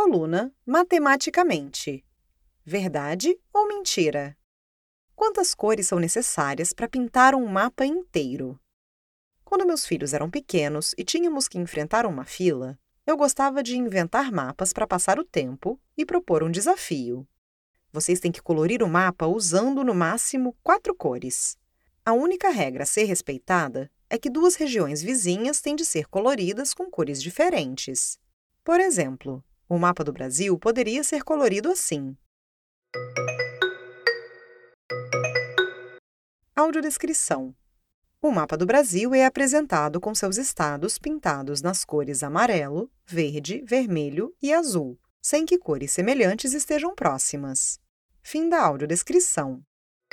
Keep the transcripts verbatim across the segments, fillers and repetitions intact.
Coluna Matematicamente. Verdade ou mentira? Quantas cores são necessárias para pintar um mapa inteiro? Quando meus filhos eram pequenos e tínhamos que enfrentar uma fila, eu gostava de inventar mapas para passar o tempo e propor um desafio. Vocês têm que colorir o mapa usando, no máximo, quatro cores. A única regra a ser respeitada é que duas regiões vizinhas têm de ser coloridas com cores diferentes. Por exemplo, o mapa do Brasil poderia ser colorido assim. Audiodescrição. O mapa do Brasil é apresentado com seus estados pintados nas cores amarelo, verde, vermelho e azul, sem que cores semelhantes estejam próximas. Fim da audiodescrição.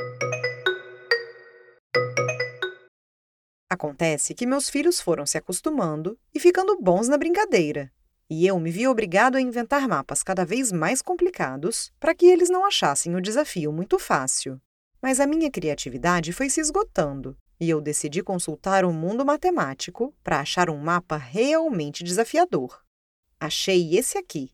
Acontece que meus filhos foram se acostumando e ficando bons na brincadeira, e eu me vi obrigado a inventar mapas cada vez mais complicados para que eles não achassem o desafio muito fácil. Mas a minha criatividade foi se esgotando, e eu decidi consultar o mundo matemático para achar um mapa realmente desafiador. Achei esse aqui.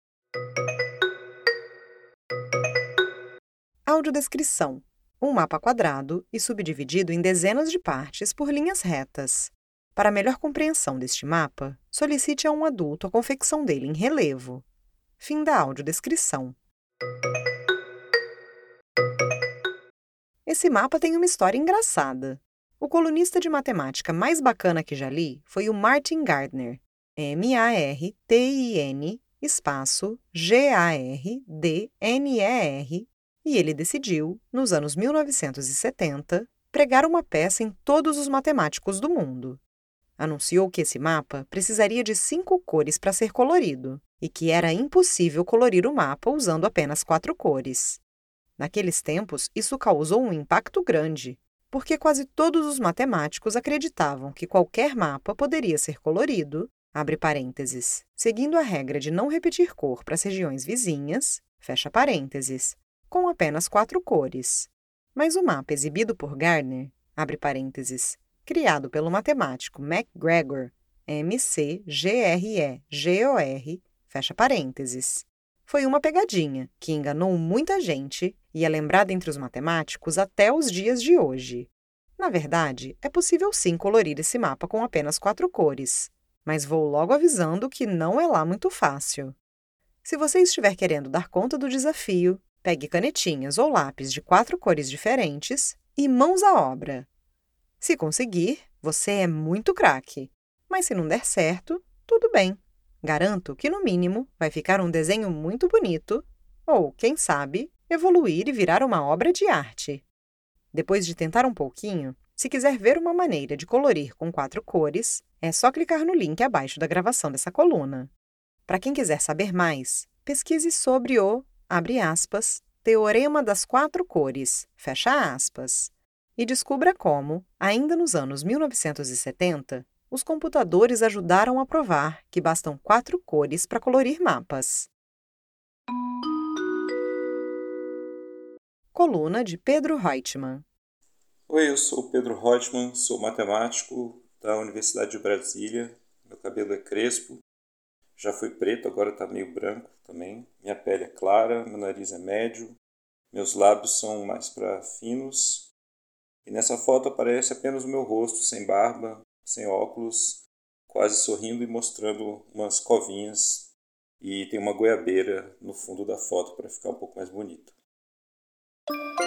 Audiodescrição. Um mapa quadrado e subdividido em dezenas de partes por linhas retas. Para melhor compreensão deste mapa, solicite a um adulto a confecção dele em relevo. Fim da audiodescrição. Esse mapa tem uma história engraçada. O colunista de matemática mais bacana que já li foi o Martin Gardner. M A R T I N, espaço, G A R D N E R, e ele decidiu, nos anos mil novecentos e setenta, pregar uma peça em todos os matemáticos do mundo. Anunciou que esse mapa precisaria de cinco cores para ser colorido, e que era impossível colorir o mapa usando apenas quatro cores. Naqueles tempos, isso causou um impacto grande, porque quase todos os matemáticos acreditavam que qualquer mapa poderia ser colorido, abre parênteses, seguindo a regra de não repetir cor para as regiões vizinhas, fecha parênteses, com apenas quatro cores. Mas o mapa exibido por Gardner, abre parênteses, criado pelo matemático MacGregor, M C G R E G O R, fecha parênteses, foi uma pegadinha que enganou muita gente e é lembrada entre os matemáticos até os dias de hoje. Na verdade, é possível sim colorir esse mapa com apenas quatro cores, mas vou logo avisando que não é lá muito fácil. Se você estiver querendo dar conta do desafio, pegue canetinhas ou lápis de quatro cores diferentes e mãos à obra. Se conseguir, você é muito craque, mas se não der certo, tudo bem. Garanto que, no mínimo, vai ficar um desenho muito bonito ou, quem sabe, evoluir e virar uma obra de arte. Depois de tentar um pouquinho, se quiser ver uma maneira de colorir com quatro cores, é só clicar no link abaixo da gravação dessa coluna. Para quem quiser saber mais, pesquise sobre o, abre aspas, teorema das quatro cores, fecha aspas, e descubra como, ainda nos anos mil novecentos e setenta, os computadores ajudaram a provar que bastam quatro cores para colorir mapas. Coluna de Pedro Reutemann. Oi, eu sou o Pedro Reutemann, sou matemático da Universidade de Brasília. Meu cabelo é crespo, já foi preto, agora está meio branco também. Minha pele é clara, meu nariz é médio, meus lábios são mais para finos. E nessa foto aparece apenas o meu rosto, sem barba, sem óculos, quase sorrindo e mostrando umas covinhas. E tem uma goiabeira no fundo da foto para ficar um pouco mais bonito.